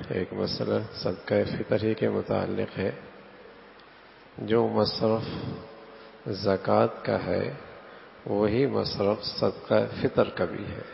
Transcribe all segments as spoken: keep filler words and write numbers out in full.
ایک مسئلہ صدقہ فطر ہی کے متعلق ہے. جو مصرف زکوٰۃ کا ہے وہی مصرف صدقہ فطر کا بھی ہے.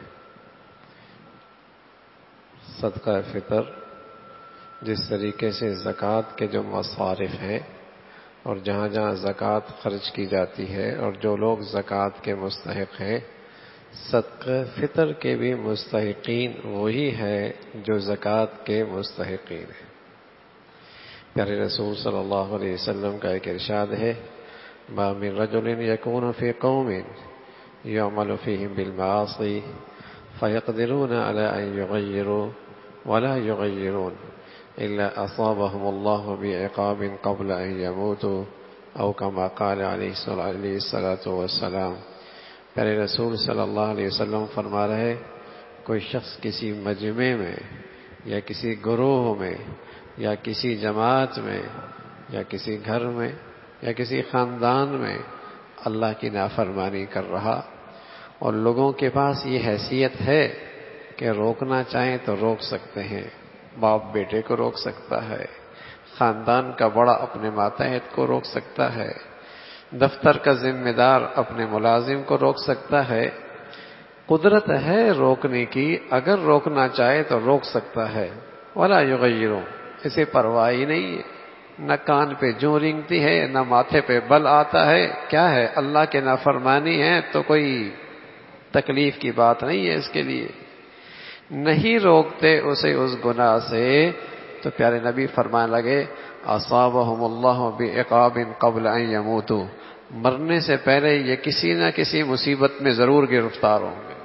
صدقہ فطر جس طریقے سے زکوٰۃ کے جو مصارف ہیں اور جہاں جہاں زکوٰۃ خرچ کی جاتی ہے اور جو لوگ زکوٰۃ کے مستحق ہیں، صدقہ فطر کے بھی مستحقین وہی ہیں جو زکوٰۃ کے مستحقین ہیں. پیارے رسول صلی اللہ علیہ وسلم کا ایک ارشاد ہے: ما من رجل يكون في قوم يعمل فيهم بالمعاصي فيقدرون على أن يغيروا ولا يغيرون إلا أصابهم الله بعقاب قبل أن يموتوا أو كما قال عليه الصلاة والسلام. پیارے رسول صلی اللہ علیہ وسلم فرما رہے، کوئی شخص کسی مجمع میں یا کسی گروہ میں یا کسی جماعت میں یا کسی گھر میں یا کسی خاندان میں اللہ کی نافرمانی کر رہا اور لوگوں کے پاس یہ حیثیت ہے کہ روکنا چاہیں تو روک سکتے ہیں. باپ بیٹے کو روک سکتا ہے، خاندان کا بڑا اپنے ماتحت کو روک سکتا ہے، دفتر کا ذمہ دار اپنے ملازم کو روک سکتا ہے. قدرت ہے روکنے کی، اگر روکنا چاہے تو روک سکتا ہے. ولا یغیروں، اسے پرواہ ہی نہیں ہے، نہ کان پہ جوں رینگتی ہے نہ ماتھے پہ بل آتا ہے. کیا ہے، اللہ کے نافرمانی ہے تو کوئی تکلیف کی بات نہیں ہے اس کے لیے. نہیں روکتے اسے اس گناہ سے تو پیارے نبی فرمانے لگے: اصابہم اللہ بعقاب قبل ان یموتوا، مرنے سے پہلے یہ کسی نہ کسی مصیبت میں ضرور گرفتار ہوں گے.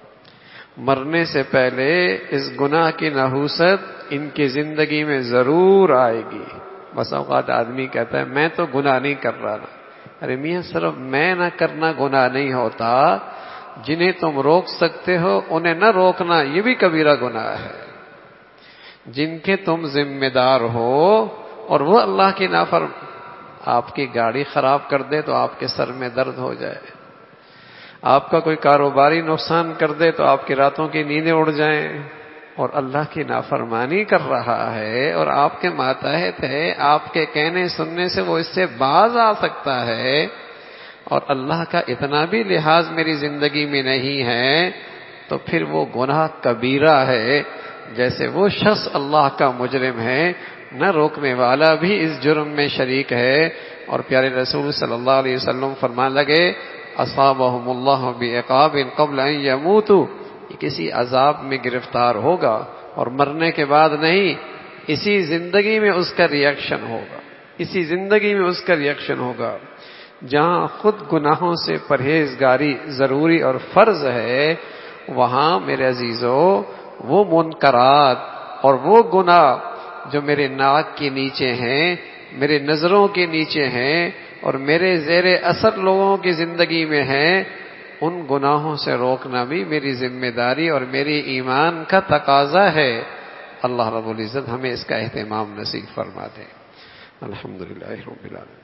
مرنے سے پہلے اس گناہ کی نحوست ان کی زندگی میں ضرور آئے گی. بس اوقات آدمی کہتا ہے میں تو گناہ نہیں کر رہا نا. ارے میاں، صرف میں نہ کرنا گناہ نہیں ہوتا، جنہیں تم روک سکتے ہو انہیں نہ روکنا یہ بھی کبیرہ گناہ ہے. جن کے تم ذمہ دار ہو اور وہ اللہ کی نافرم، آپ کی گاڑی خراب کر دے تو آپ کے سر میں درد ہو جائے، آپ کا کوئی کاروباری نقصان کر دے تو آپ کی راتوں کی نیندیں اڑ جائیں، اور اللہ کی نافرمانی کر رہا ہے اور آپ کے ماتحت ہے، آپ کے کہنے سننے سے وہ اس سے باز آ سکتا ہے، اور اللہ کا اتنا بھی لحاظ میری زندگی میں نہیں ہے تو پھر وہ گناہ کبیرہ ہے. جیسے وہ شخص اللہ کا مجرم ہے، نہ روکنے والا بھی اس جرم میں شریک ہے. اور پیارے رسول صلی اللہ علیہ وسلم فرمان لگے: اصابہم اللہ بعقاب قبل ان یموتوا، یہ کسی عذاب میں گرفتار ہوگا اور مرنے کے بعد نہیں، اسی زندگی میں اس کا ری ایکشن ہوگا، اسی زندگی میں اس کا ری ایکشن ہوگا. جہاں خود گناہوں سے پرہیزگاری ضروری اور فرض ہے، وہاں میرے عزیزو وہ منکرات اور وہ گناہ جو میرے ناک کے نیچے ہیں، میرے نظروں کے نیچے ہیں اور میرے زیر اثر لوگوں کی زندگی میں ہیں، ان گناہوں سے روکنا بھی میری ذمہ داری اور میری ایمان کا تقاضا ہے. اللہ رب العزت ہمیں اس کا اہتمام نصیب فرما دے. الحمدللہ رب العالمین.